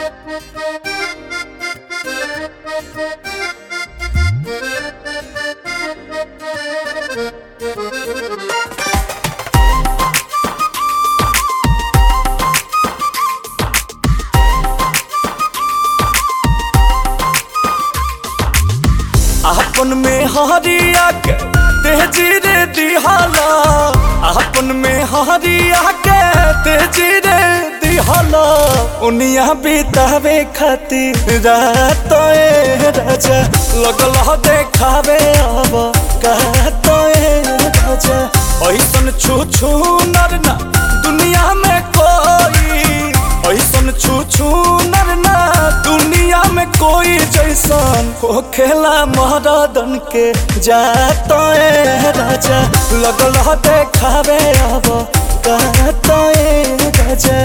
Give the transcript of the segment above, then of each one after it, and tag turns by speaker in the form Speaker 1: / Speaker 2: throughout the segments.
Speaker 1: आपन में हरिया के तेजी रे दिहाला, आपन में हरिया के तेजी रे दिहाला। उनिया बितावे खातिर रात राजा लगल देखावे अब कहत राजा। ऐसन छू छू नर ना दुनिया में कोई, ऐसन छू छू नर ना दुनिया में कोई जैसन हो खेला महारादन के जात राजा लगल देखावे अब कहत राजा।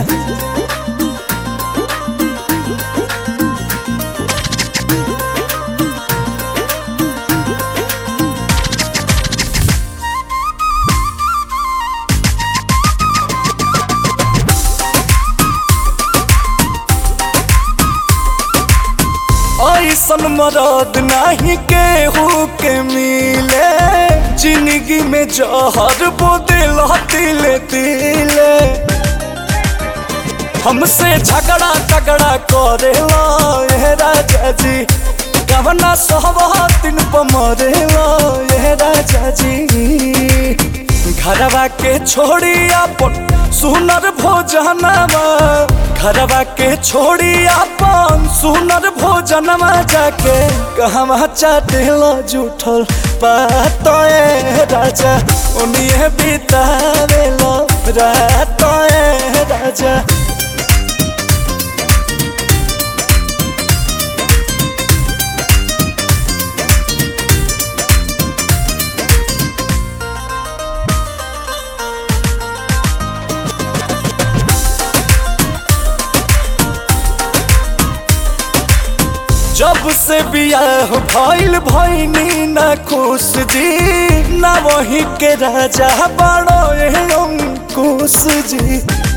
Speaker 1: ऐसन मरद नहीं केहू के मिले, जिंदगी में जहर बोदिल तिले तिले। हमसे झगड़ा तगड़ा करेला ये राजा जी, गवना सहवातिन पर मरेला ये राजा जी। घरवा के छोड़ी अपन सुनर भोजनवा, घरवा के छोड़ी अपन सुनर भोजनवा जाके कहवा चाटेला जूठल बात राजा। उन्हें बितावेला रात राजा। जब से बियाह भइल भइनी ना खुश जी, ना वही के राजा बड़ो अंकुश जी।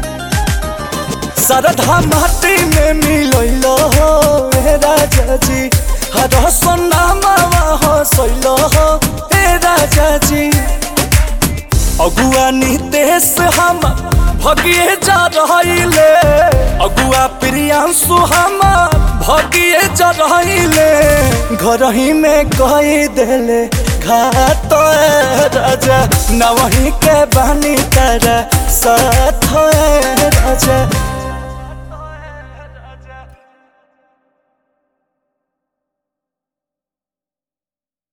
Speaker 1: सरधा माटी में मिलैल हो राजा जी, हर सोनामा हसैल हो राजा जी। अगुआ नितेश हम भगिए जा रहिले, अगुआ प्रियांशु हम भगिए जा रहिले। घर ही में कही देले घात राजा, न वही के बानी तारा साथ राजा।